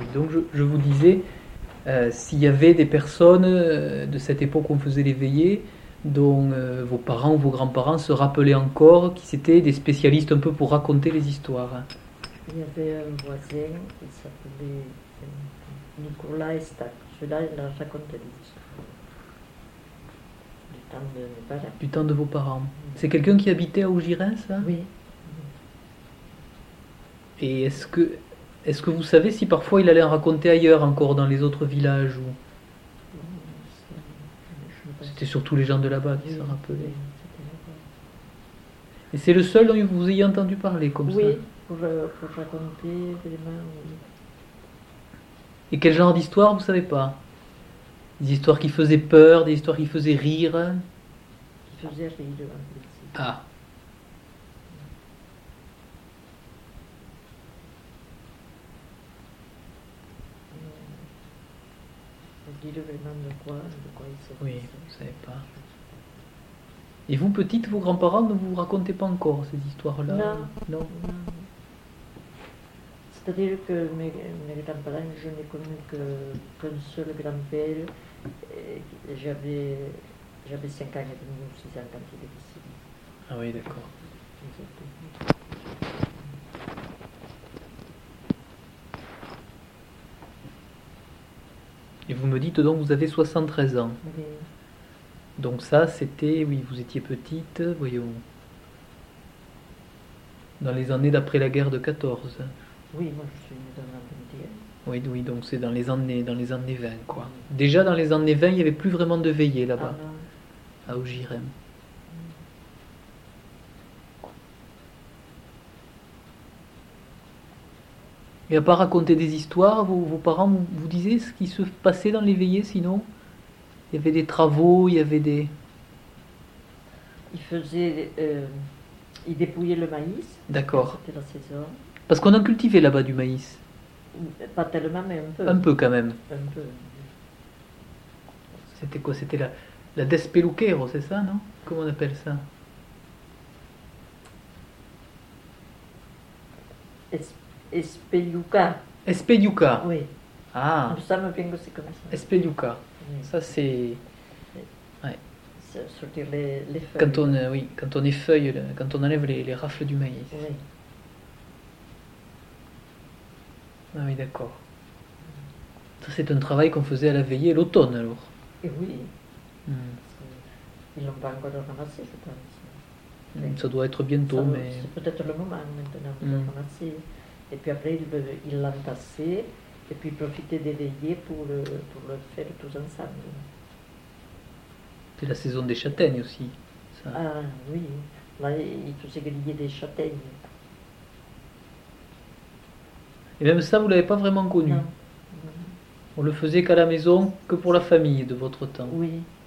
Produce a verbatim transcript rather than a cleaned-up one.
Donc je, je vous disais, euh, s'il y avait des personnes euh, de cette époque où on faisait les veillées, dont euh, vos parents ou vos grands-parents se rappelaient encore, qui étaient des spécialistes un peu pour raconter les histoires. Il y avait un voisin qui s'appelait euh, Nicolas Estac. Celui-là, il a raconté des histoires. Du temps de mes parents. Du temps de vos parents. C'est quelqu'un qui habitait à Augirin, ça? Oui. Et est-ce que, est-ce que vous savez si parfois il allait en raconter ailleurs, encore dans les autres villages ou... C'était surtout les gens de là-bas qui oui, se rappelaient. Oui, et c'est le seul dont vous ayez entendu parler comme oui, ça? Oui, pour, pour raconter vraiment. Oui. Et quel genre d'histoire, vous savez pas? Des histoires qui faisaient peur, des histoires qui faisaient rire? Qui faisaient rire, oui. Ah. Vous dites vraiment de quoi, de quoi il s'agit? Oui, vous savez pas. Et vous, petite, vos grands-parents ne vous racontaient pas encore ces histoires-là? Non. Non. non. C'est-à-dire que mes, mes grands-parents, je n'ai connu que, qu'un seul grand-père. J'avais, j'avais cinq ans et demi ou six ans quand il est décédé. Ah oui, d'accord. Et vous me dites donc vous avez soixante-treize ans. Oui. Donc ça, c'était, oui, vous étiez petite, voyons, dans les années d'après la guerre de quatorze. Oui, moi je suis née dans l'an vingt et un. Oui, oui, donc c'est dans les années, dans les années vingt, quoi. Oui. Déjà dans les années vingt, il n'y avait plus vraiment de veillées là-bas, ah, à Augiren. Et à part raconter des histoires, vos, vos parents vous, vous disaient ce qui se passait dans les veillées sinon? Il y avait des travaux, il y avait des... Ils faisaient... Euh, ils dépouillaient le maïs. D'accord. C'était la saison. Parce qu'on en cultivait là-bas du maïs. Pas tellement, mais un peu. Un peu quand même. Un peu. C'était quoi? C'était la, la despeluquero, c'est ça, non? Comment on appelle ça? Es, espelluca. Espelluca. Oui. Ah. Ça me vient que c'est comme ça. Espelluca. Oui. Ça c'est... Ouais. Sortir les, les feuilles. Quand on, euh, oui, quand on effeuille, quand on enlève les, les rafles du maïs. Oui. Ah oui, d'accord. Ça, c'est un travail qu'on faisait à la veillée l'automne, alors. Et oui. Hmm. Ils l'ont pas encore ramassé, je pense. Hmm, ça doit être bientôt, ça, mais... C'est peut-être le moment maintenant de hmm. le ramasser. Et puis après, ils l'entassaient, et puis profitaient des veillées pour le, pour le faire tous ensemble. C'est la saison des châtaignes aussi. Ça. Ah oui, là, ils faisaient griller des châtaignes. Et même ça, vous ne l'avez pas vraiment connu? Non. On le faisait qu'à la maison, que pour la famille de votre temps? Oui.